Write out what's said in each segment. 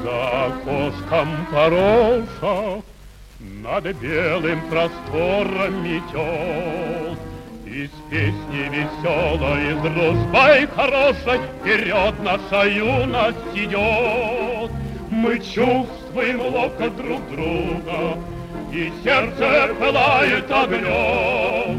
За окошком пороша над белым простором метет. Из песни веселой, с дружбой хорошей вперед наша юность идет. Мы чувствуем ловко друг друга, и сердце пылает огнем.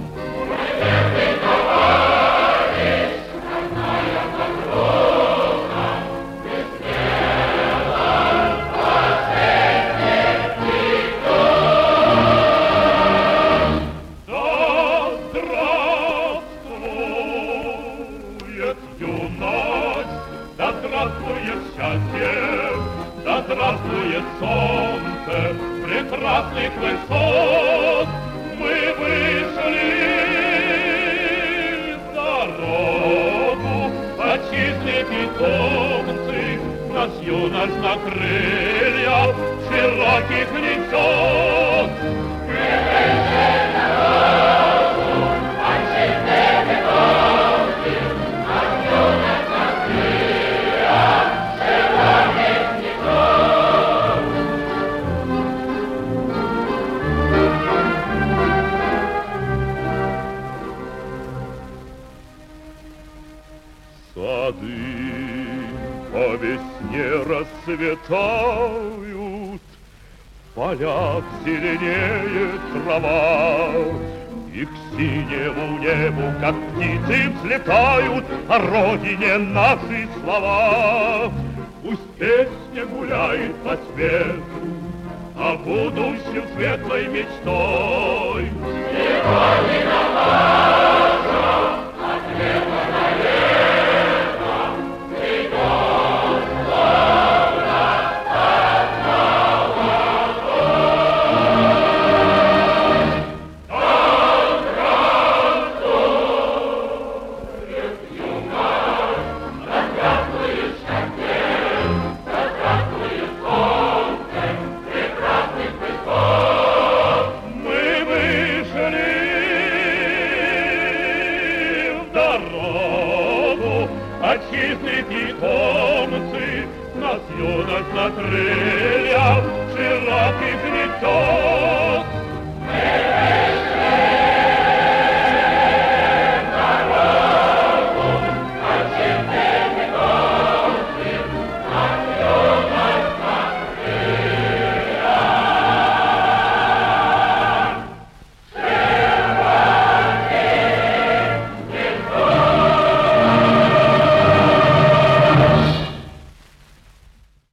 Да здравствует счастье, да здравствует солнце прекрасных высот. Мы вышли в дорогу, отчизны питомцы, нас юность на крыльях широких несет. Мы вышли в дорогу, отчизны питомцы, нас юность на крыльях широких несет. Сады по весне расцветают, в полях зеленеет трава, и к синему небу, как птицы, взлетают о родине наши слова. Пусть песня гуляет по свету, о будущем светлой мечтой. И родина наша от лета до лета цветет, словно стать золотой. Да здравствует юность, да здравствует счастье, да здравствует солнце прекрасных высот. Мы вышли в дорогу, отчизны питомцы, нас юность на крыльях широких несет.